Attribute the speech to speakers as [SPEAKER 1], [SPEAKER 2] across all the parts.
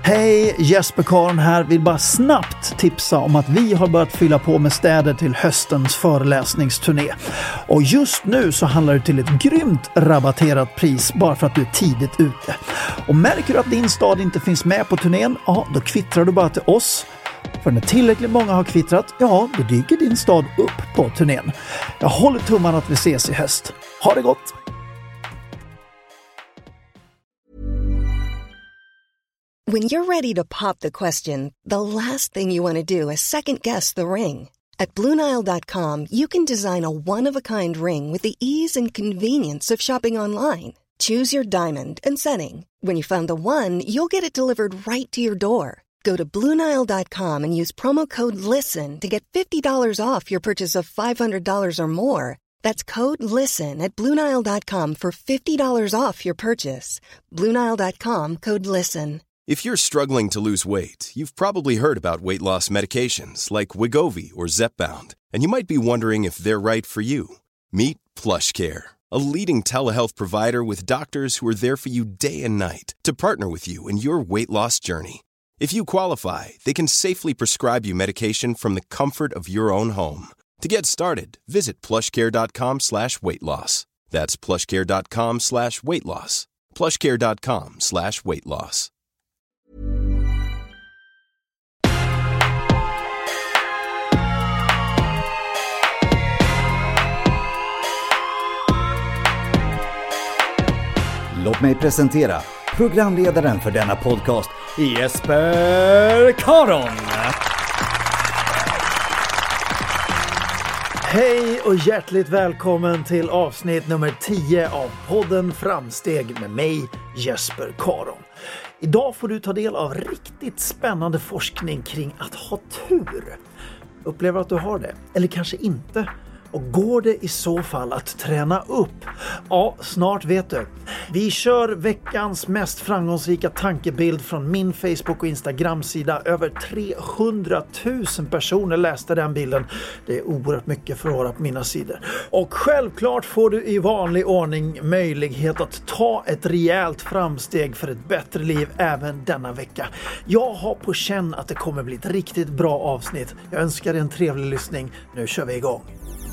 [SPEAKER 1] Hej, Jesper Karon här. Vill bara snabbt tipsa om att vi har börjat fylla på med städer till höstens föreläsningsturné. Och just nu så handlar det till ett grymt rabatterat pris bara för att du är tidigt ute. Och märker du att din stad inte finns med på turnén, ja, då kvittrar du bara till oss. För när tillräckligt många har kvittrat, ja, då dyker din stad upp på turnén. Jag håller tummarna att vi ses i höst. Ha det gott!
[SPEAKER 2] When you're ready to pop the question, the last thing you want to do is second-guess the ring. At BlueNile.com, you can design a one-of-a-kind ring with the ease and convenience of shopping online. Choose your diamond and setting. When you find the one, you'll get it delivered right to your door. Go to BlueNile.com and use promo code LISTEN to get $50 off your purchase of $500 or more. That's code LISTEN at BlueNile.com for $50 off your purchase. BlueNile.com, code LISTEN.
[SPEAKER 3] If you're struggling to lose weight, you've probably heard about weight loss medications like Wegovy or Zepbound, and you might be wondering if they're right for you. Meet PlushCare, a leading telehealth provider with doctors who are there for you day and night to partner with you in your weight loss journey. If you qualify, they can safely prescribe you medication from the comfort of your own home. To get started, visit plushcare.com/weightloss. That's plushcare.com/weightloss. plushcare.com/weightloss.
[SPEAKER 4] Låt mig presentera programledaren för denna podcast, Jesper Karon.
[SPEAKER 1] Hej och hjärtligt välkommen till avsnitt nummer 10 av podden Framsteg med mig, Jesper Karon. Idag får du ta del av riktigt spännande forskning kring att ha tur. Upplever att du har det, eller kanske inte. Och går det i så fall att träna upp? Ja, snart vet du. Vi kör veckans mest framgångsrika tankebild från min Facebook- och Instagram-sida. Över 300 000 personer läste den bilden. Det är oerhört mycket för att vara på mina sidor. Och självklart får du i vanlig ordning möjlighet att ta ett rejält framsteg för ett bättre liv även denna vecka. Jag har på känn att det kommer bli ett riktigt bra avsnitt. Jag önskar dig en trevlig lyssning. Nu kör vi igång.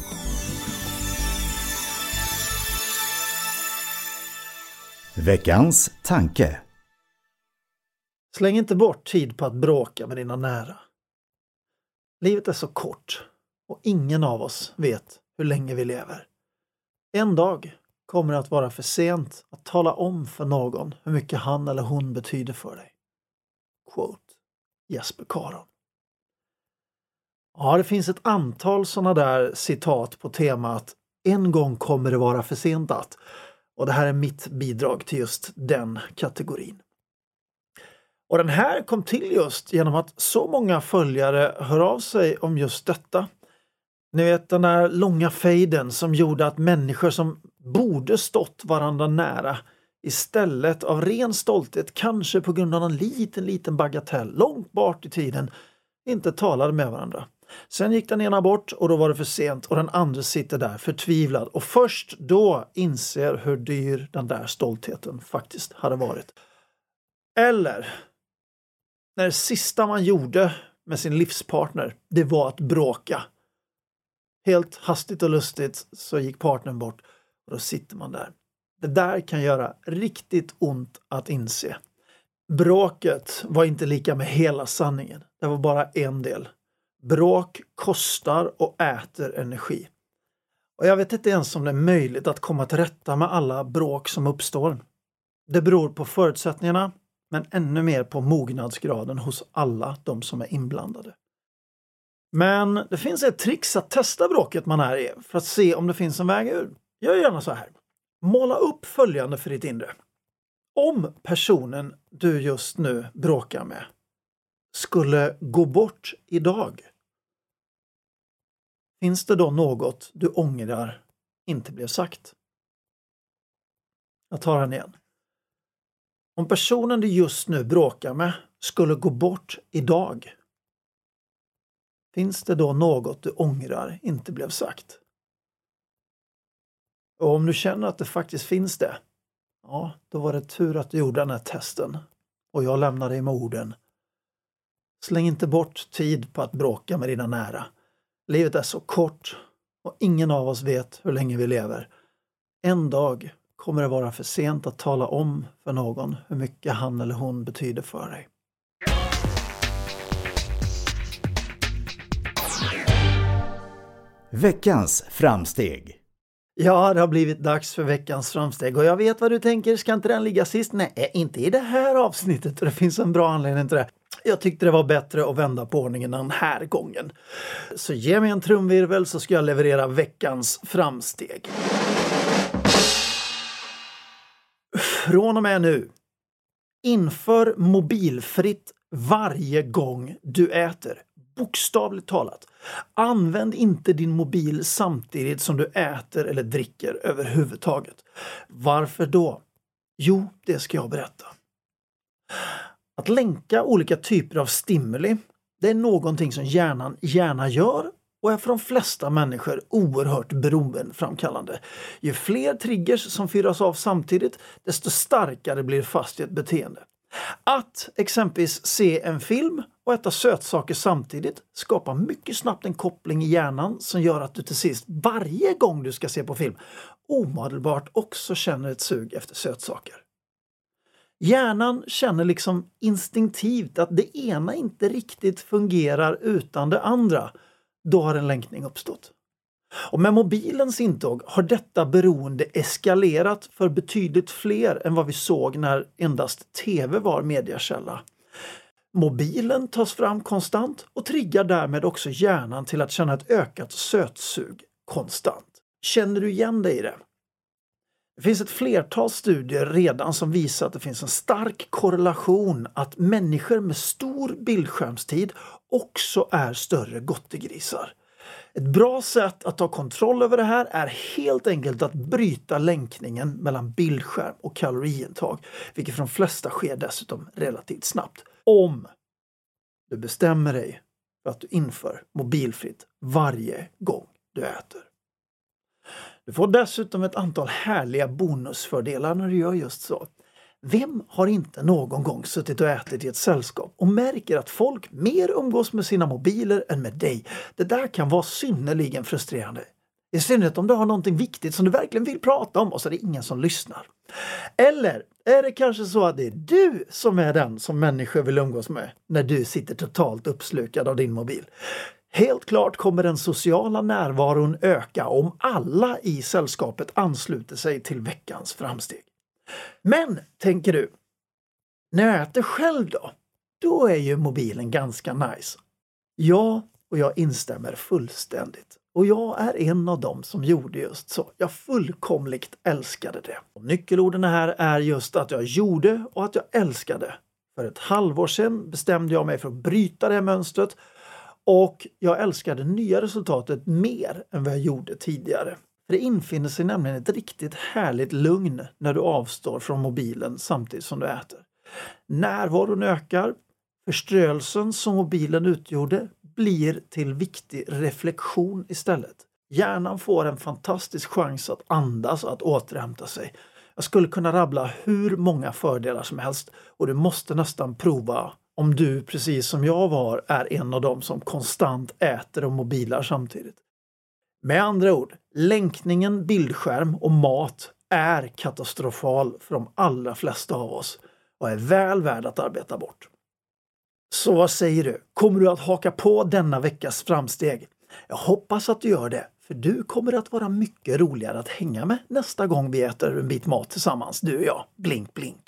[SPEAKER 4] Veckans tanke.
[SPEAKER 1] Släng inte bort tid på att bråka med dina nära. Livet är så kort och ingen av oss vet hur länge vi lever. En dag kommer det att vara för sent att tala om för någon hur mycket han eller hon betyder för dig. Quote Jesper Karon. Ja, det finns ett antal sådana där citat på temat en gång kommer det vara för sent att. Och det här är mitt bidrag till just den kategorin. Och den här kom till just genom att så många följare hör av sig om just detta. Ni vet den där långa fejden som gjorde att människor som borde stått varandra nära istället av ren stolthet, kanske på grund av en liten bagatell långt bort i tiden, inte talade med varandra. Sen gick den ena bort och då var det för sent och den andra sitter där förtvivlad och först då inser hur dyr den där stoltheten faktiskt hade varit. Eller när det sista man gjorde med sin livspartner, det var att bråka. Helt hastigt och lustigt så gick partnern bort och då sitter man där. Det där kan göra riktigt ont att inse. Bråket var inte lika med hela sanningen. Det var bara en del. Bråk kostar och äter energi. Och jag vet inte ens om det är möjligt att komma till rätta med alla bråk som uppstår. Det beror på förutsättningarna, men ännu mer på mognadsgraden hos alla de som är inblandade. Men det finns ett trix att testa bråket man är i för att se om det finns en väg ur. Gör gärna så här. Måla upp följande för ditt inre. Om personen du just nu bråkar med skulle gå bort idag, finns det då något du ångrar inte blev sagt? Jag tar den igen. Om personen du just nu bråkar med skulle gå bort idag, finns det då något du ångrar inte blev sagt? Och om du känner att det faktiskt finns det, ja, då var det tur att du gjorde den här testen. och jag lämnar dig med orden: släng inte bort tid på att bråka med dina nära. Livet är så kort och ingen av oss vet hur länge vi lever. En dag kommer det vara för sent att tala om för någon hur mycket han eller hon betyder för dig.
[SPEAKER 4] Veckans framsteg.
[SPEAKER 1] Ja, det har blivit dags för veckans framsteg och jag vet vad du tänker, ska inte den ligga sist? Nej, inte i det här avsnittet och det finns en bra anledning till det. Jag tyckte det var bättre att vända på ordningen den här gången. Så ge mig en trumvirvel så ska jag leverera veckans framsteg. Från och med nu, inför mobilfritt varje gång du äter. Bokstavligt talat. Använd inte din mobil samtidigt som du äter eller dricker överhuvudtaget. Varför då? Jo, det ska jag berätta. Att länka olika typer av stimuli, det är någonting som hjärnan gärna gör och är för de flesta människor oerhört beroendeframkallande. Ju fler triggers som fyras av samtidigt, desto starkare blir fast i ett beteende. Att exempelvis se en film och äta sötsaker samtidigt skapar mycket snabbt en koppling i hjärnan som gör att du till sist varje gång du ska se på film omedelbart också känner ett sug efter sötsaker. Hjärnan känner liksom instinktivt att det ena inte riktigt fungerar utan det andra. Då har en länkning uppstått. Och med mobilens intåg har detta beroende eskalerat för betydligt fler än vad vi såg när endast tv var mediekälla. Mobilen tas fram konstant och triggar därmed också hjärnan till att känna ett ökat sötsug konstant. Känner du igen dig i det? Det finns ett flertal studier redan som visar att det finns en stark korrelation att människor med stor bildskärmstid också är större gottegrisar. Ett bra sätt att ta kontroll över det här är helt enkelt att bryta länkningen mellan bildskärm och kaloriintag, vilket för de flesta sker dessutom relativt snabbt. Om du bestämmer dig för att du inför mobilfritt varje gång du äter. Du får dessutom ett antal härliga bonusfördelar när du gör just så. Vem har inte någon gång suttit och ätit i ett sällskap och märker att folk mer umgås med sina mobiler än med dig? Det där kan vara synnerligen frustrerande. I synnerhet om du har någonting viktigt som du verkligen vill prata om och så är det ingen som lyssnar. Eller är det kanske så att det är du som är den som människor vill umgås med när du sitter totalt uppslukad av din mobil? Helt klart kommer den sociala närvaron öka om alla i sällskapet ansluter sig till veckans framsteg. Men, tänker du, när jag äter själv då är ju mobilen ganska nice. Ja, och jag instämmer fullständigt. Och jag är en av dem som gjorde just så. Jag fullkomligt älskade det. Och nyckelorden här är just att jag gjorde och att jag älskade. För ett halvår sedan bestämde jag mig för att bryta det här mönstret. Och jag älskade nya resultatet mer än vad jag gjorde tidigare. För det infinner sig nämligen ett riktigt härligt lugn när du avstår från mobilen samtidigt som du äter. Närvaron ökar, förströelsen som mobilen utgjorde blir till viktig reflektion istället. Hjärnan får en fantastisk chans att andas och att återhämta sig. Jag skulle kunna rabbla hur många fördelar som helst och du måste nästan prova om du, precis som jag var, är en av dem som konstant äter och mobilar samtidigt. Med andra ord, länkningen, bildskärm och mat är katastrofal för de allra flesta av oss och är väl värd att arbeta bort. Så vad säger du? Kommer du att haka på denna veckas framsteg? Jag hoppas att du gör det, för du kommer att vara mycket roligare att hänga med nästa gång vi äter en bit mat tillsammans, du och jag. Blink, blink.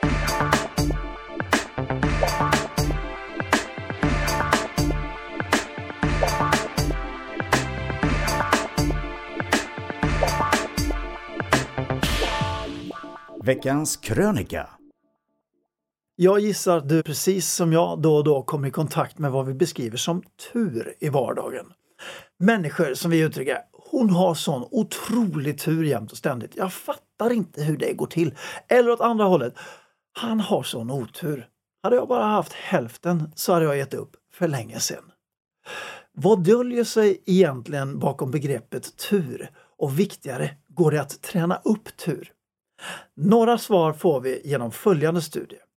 [SPEAKER 4] Veckans krönika.
[SPEAKER 1] Jag gissar att du precis som jag då och då kommer i kontakt med vad vi beskriver som tur i vardagen. Människor som vi uttrycker, hon har sån otrolig tur jämt och ständigt. Jag fattar inte hur det går till. Eller åt andra hållet, han har sån otur. Hade jag bara haft hälften så hade jag gett upp för länge sedan. Vad döljer sig egentligen bakom begreppet tur? Och viktigare, går det att träna upp tur? Några svar får vi genom följande studie.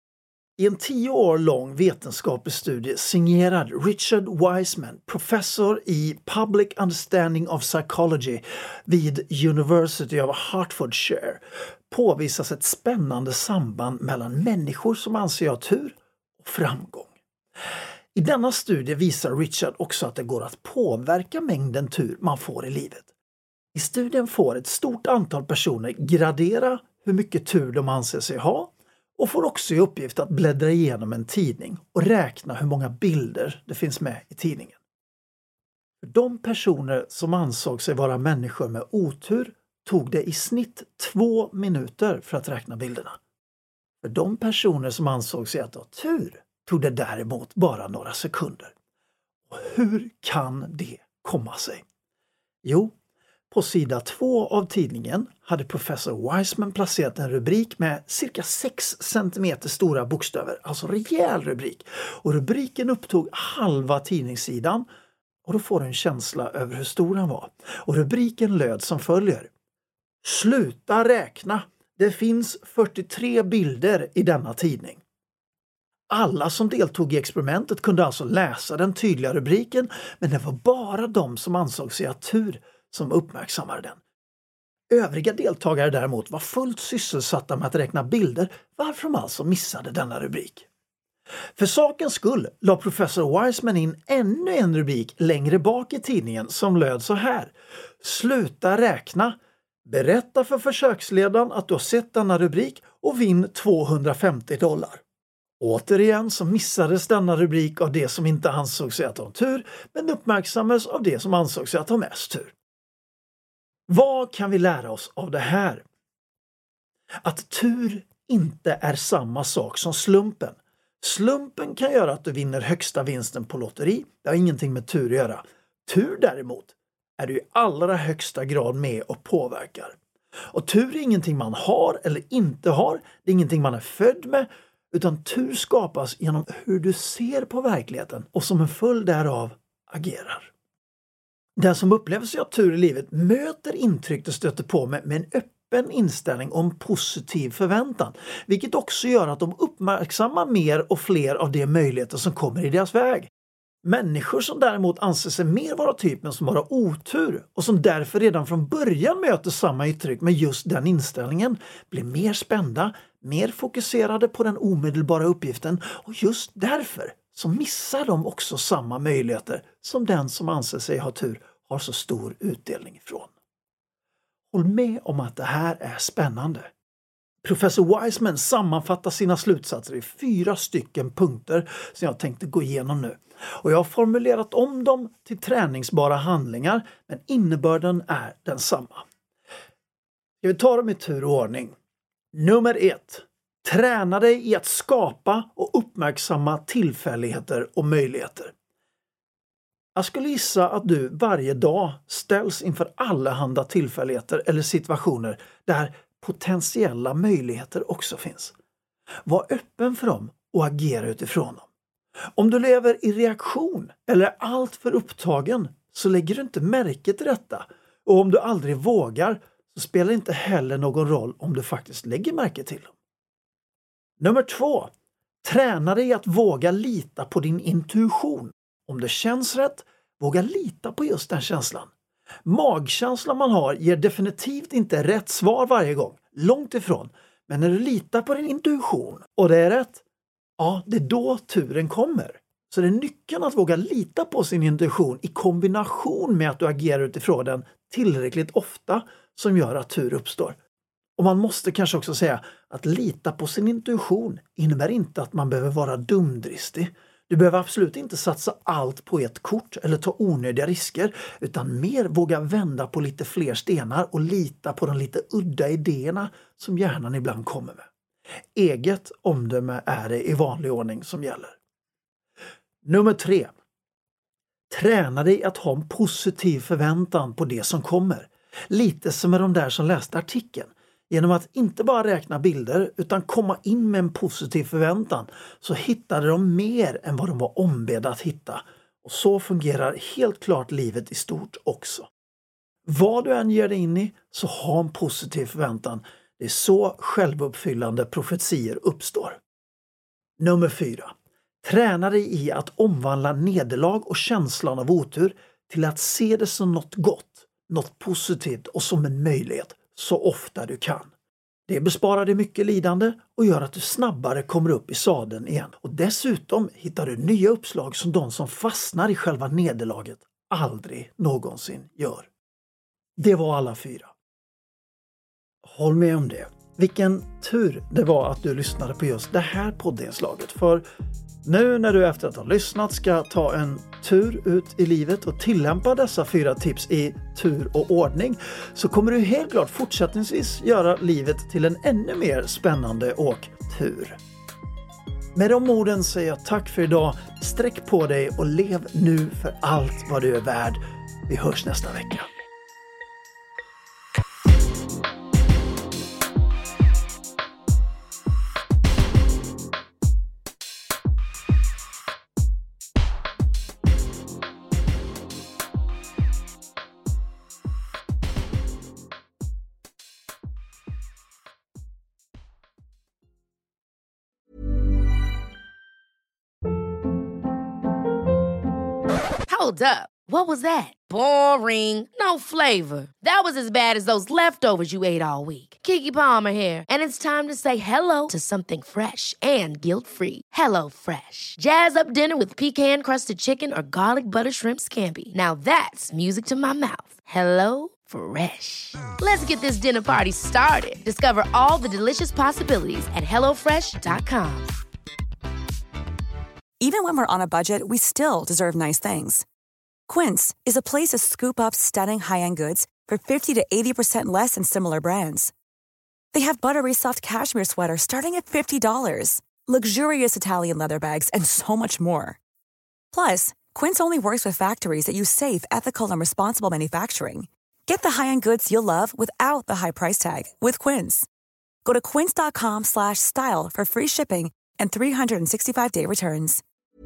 [SPEAKER 1] I en 10 år lång vetenskaplig studie signerad Richard Wiseman, professor i Public Understanding of Psychology vid University of Hertfordshire, påvisas ett spännande samband mellan människor som anser ha tur och framgång. I denna studie visar Richard också att det går att påverka mängden tur man får i livet. I studien får ett stort antal personer gradera hur mycket tur de anser sig ha och får också i uppgift att bläddra igenom en tidning och räkna hur många bilder det finns med i tidningen. För de personer som ansåg sig vara människor med otur tog det i snitt 2 minuter för att räkna bilderna. För de personer som ansåg sig att ha tur tog det däremot bara några sekunder. Och hur kan det komma sig? Jo, på sida 2 av tidningen hade professor Wiseman placerat en rubrik med cirka 6 cm stora bokstäver, alltså rejäl rubrik. Och rubriken upptog halva tidningssidan och då får du en känsla över hur stor den var. Och rubriken löd som följer: Sluta räkna! Det finns 43 bilder i denna tidning. Alla som deltog i experimentet kunde alltså läsa den tydliga rubriken, men det var bara de som ansåg sig ha tur som uppmärksammade den. Övriga deltagare däremot var fullt sysselsatta med att räkna bilder, varför de alltså missade denna rubrik. För sakens skull la professor Wiseman in ännu en rubrik längre bak i tidningen som löd så här: Sluta räkna! Berätta för försöksledaren att du har sett denna rubrik och vinn $250. Återigen så missades denna rubrik av det som inte ansåg sig att ha tur, men uppmärksammades av det som ansåg sig att ha mest tur. Vad kan vi lära oss av det här? Att tur inte är samma sak som slumpen. Slumpen kan göra att du vinner högsta vinsten på lotteri. Det har ingenting med tur att göra. Tur däremot är du i allra högsta grad med och påverkar. Och tur är ingenting man har eller inte har. Det är ingenting man är född med. Utan tur skapas genom hur du ser på verkligheten och som en följd därav agerar. Den som upplever sig ha tur i livet möter intryck du stöter på med en öppen inställning och en positiv förväntan. Vilket också gör att de uppmärksammar mer och fler av de möjligheter som kommer i deras väg. Människor som däremot anser sig mer vara typen som har otur och som därför redan från början möter samma uttryck med just den inställningen blir mer spända, mer fokuserade på den omedelbara uppgiften och just därför så missar de också samma möjligheter som den som anser sig ha tur har så stor utdelning ifrån. Håll med om att det här är spännande. Professor Wiseman sammanfattar sina slutsatser i 4 stycken punkter som jag tänkte gå igenom nu. Och jag har formulerat om dem till träningsbara handlingar, men innebörden är densamma. Ska vi ta dem i tur och ordning? Nummer 1. Träna dig i att skapa och uppmärksamma tillfälligheter och möjligheter. Jag skulle gissa att du varje dag ställs inför allehanda tillfälligheter eller situationer där potentiella möjligheter också finns. Var öppen för dem och agera utifrån dem. Om du lever i reaktion eller är allt för upptagen så lägger du inte märke till detta. Och om du aldrig vågar så spelar det inte heller någon roll om du faktiskt lägger märke till dem. Nummer 2. Träna dig att våga lita på din intuition. Om det känns rätt, våga lita på just den känslan. Magkänslan man har ger definitivt inte rätt svar varje gång, långt ifrån. Men när du litar på din intuition och det är rätt, ja, det är då turen kommer. Så det är nyckeln att våga lita på sin intuition i kombination med att du agerar utifrån den tillräckligt ofta som gör att tur uppstår. Och man måste kanske också säga att lita på sin intuition innebär inte att man behöver vara dumdristig. Du behöver absolut inte satsa allt på ett kort eller ta onödiga risker, utan mer våga vända på lite fler stenar och lita på de lite udda idéerna som hjärnan ibland kommer med. Eget omdöme är det i vanlig ordning som gäller. Nummer 3. Träna dig att ha en positiv förväntan på det som kommer. Lite som med de där som läste artikeln. Genom att inte bara räkna bilder utan komma in med en positiv förväntan så hittade de mer än vad de var ombedda att hitta. Och så fungerar helt klart livet i stort också. Vad du än ger dig in i så ha en positiv förväntan. Det är så självuppfyllande profetier uppstår. Nummer 4. Träna dig i att omvandla nederlag och känslan av otur till att se det som något gott, något positivt och som en möjlighet så ofta du kan. Det besparar dig mycket lidande och gör att du snabbare kommer upp i sadeln igen. Och dessutom hittar du nya uppslag som de som fastnar i själva nederlaget aldrig någonsin gör. Det var alla 4. Håll med om det. Vilken tur det var att du lyssnade på just det här poddinslaget. För nu när du efter att ha lyssnat ska ta en tur ut i livet och tillämpa dessa 4 tips i tur och ordning, så kommer du helt klart fortsättningsvis göra livet till en ännu mer spännande åktur. Med de orden säger jag tack för idag. Sträck på dig och lev nu för allt vad du är värd. Vi hörs nästa vecka.
[SPEAKER 5] Hold up. What was that? Boring. No flavor. That was as bad as those leftovers you ate all week. Keke Palmer here, and it's time to say hello to something fresh and guilt-free. Hello Fresh. Jazz up dinner with pecan-crusted chicken or garlic butter shrimp scampi. Now that's music to my mouth. Hello Fresh. Let's get this dinner party started. Discover all the delicious possibilities at hellofresh.com.
[SPEAKER 6] Even when we're on a budget, we still deserve nice things. Quince is a place to scoop up stunning high-end goods for 50 to 80% less than similar brands. They have buttery soft cashmere sweaters starting at $50, luxurious Italian leather bags, and so much more. Plus, Quince only works with factories that use safe, ethical, and responsible manufacturing. Get the high-end goods you'll love without the high price tag with Quince. Go to quince.com/style for free shipping and 365-day returns.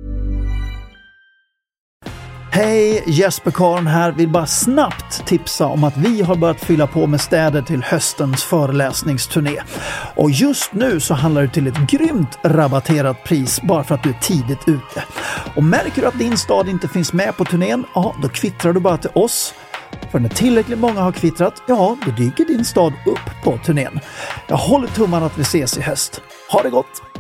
[SPEAKER 1] Hej, Jesper Karn här. Vill bara snabbt tipsa om att vi har börjat fylla på med städer till höstens föreläsningsturné. Och just nu så handlar det till ett grymt rabatterat pris bara för att du är tidigt ute. Och märker du att din stad inte finns med på turnén, ja, då kvittrar du bara till oss. För när tillräckligt många har kvittrat, ja, då dyker din stad upp på turnén. Jag håller tummarna att vi ses i höst. Ha det gott!